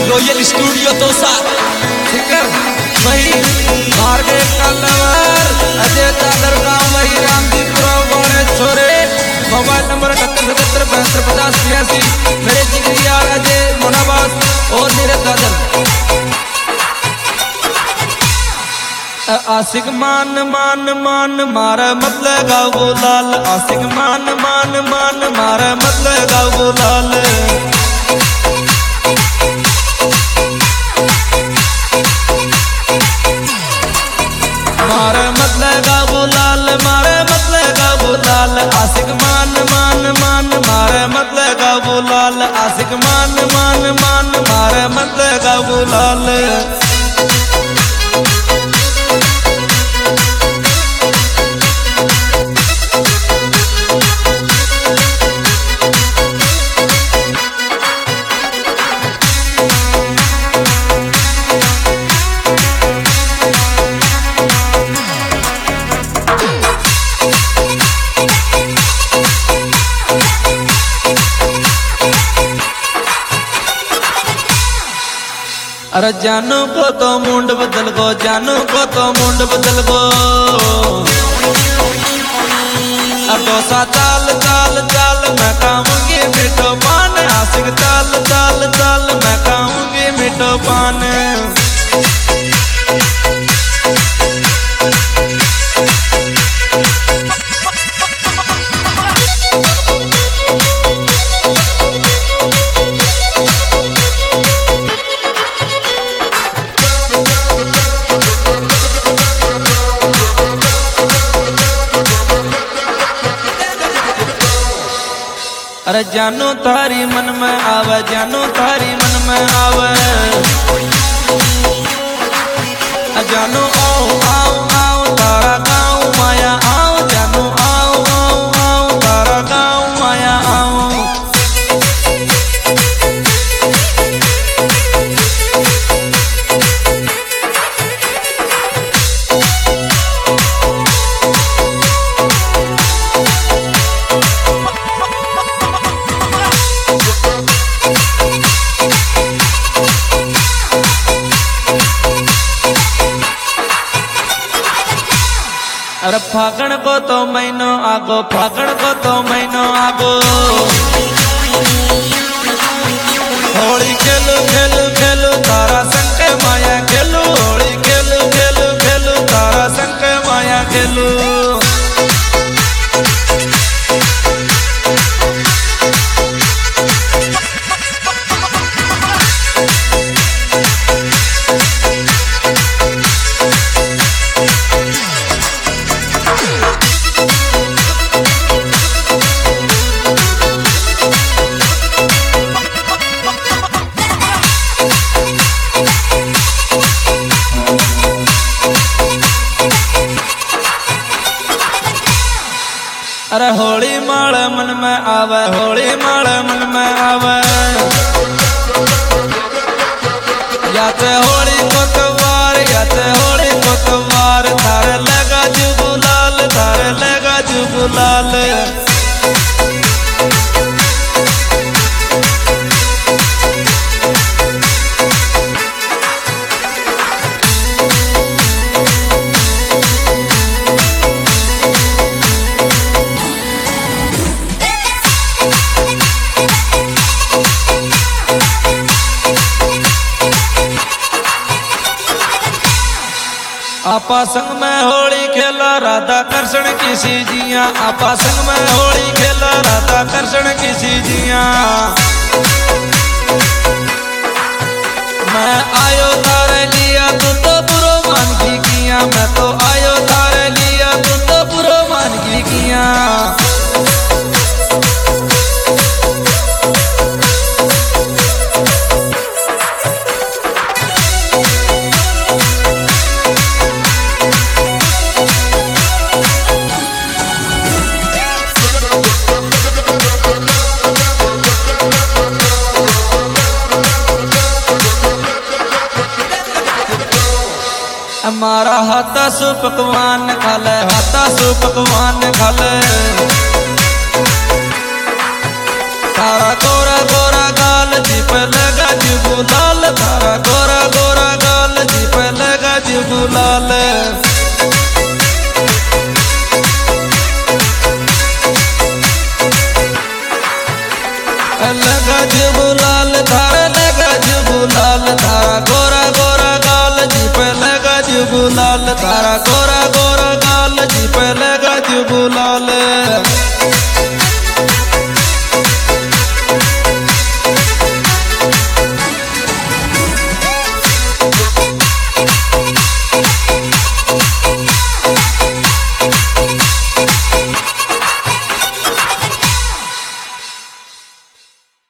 royal studio तोसा फिकर वही market का लवर अजय दादर गांव वही रामदीपुरा वाले छोरे मोबाइल नंबर 7877 मेरे जिगरिया अजय मोनाबास और मेरे दादर आशिक मान मान मान मारा मत लगाओ गुलाल आशिक मान मान मान मारा मत लगाओ गुलाल मारे मत लगाओ गुलाल मारे मत लगाओ गुलाल आशिक मान मान मान मारे मत लगाओ गुलाल आशिक मान मान मान मारे मत लगाओ गुलाल अरे जानू को तो मुंड बदल गो जानू को तो मुंड बदल गो डोसा चाल चाल चाल मैं खाऊंगी मीठो पान आशिक चाल चाल चाल मैं खाऊंगी मीठो पान अरे जानू तारी मन में आवे जानू तारी मन में आवे जानू आओ आओ आओ तारा गाँव माया आओ जानू आओ आओ आओ तारा गाँव माया आओ अरे फागण को तो महीनो आगो फागण को तो महीनो आगो होली खेलू खेलू खेलू तारा संग माया खेलू होली खेलू खेलू खेलू तारा संग माया खेलू अरे होली माल मन में आवे होली माल मन में आवे याते होली को त्योहार याते होली को त्योहार थारे लगा जू गुलाल थारे लगा जू गुलाल आपा संग में होली खेला राधा कृष्ण की सीजिया आपा संग में होली खेला राधा कृष्ण की सीजिया मैं आयो तारे लिया तू तो बुरो मान की किया मैं तो आयो तारे लिया तू तो बुरो मान की किया हमारा हाथा सु पकवान खाले हाथा सु पकवान खाले तारा गोरा गोरा गाल जी पे लगा जी गुलाल गुलाल लगज गुलाल थारा लगज गुलाल थारा गोरा गोरा गाल जी पे लगज गुलाल थारा गोरा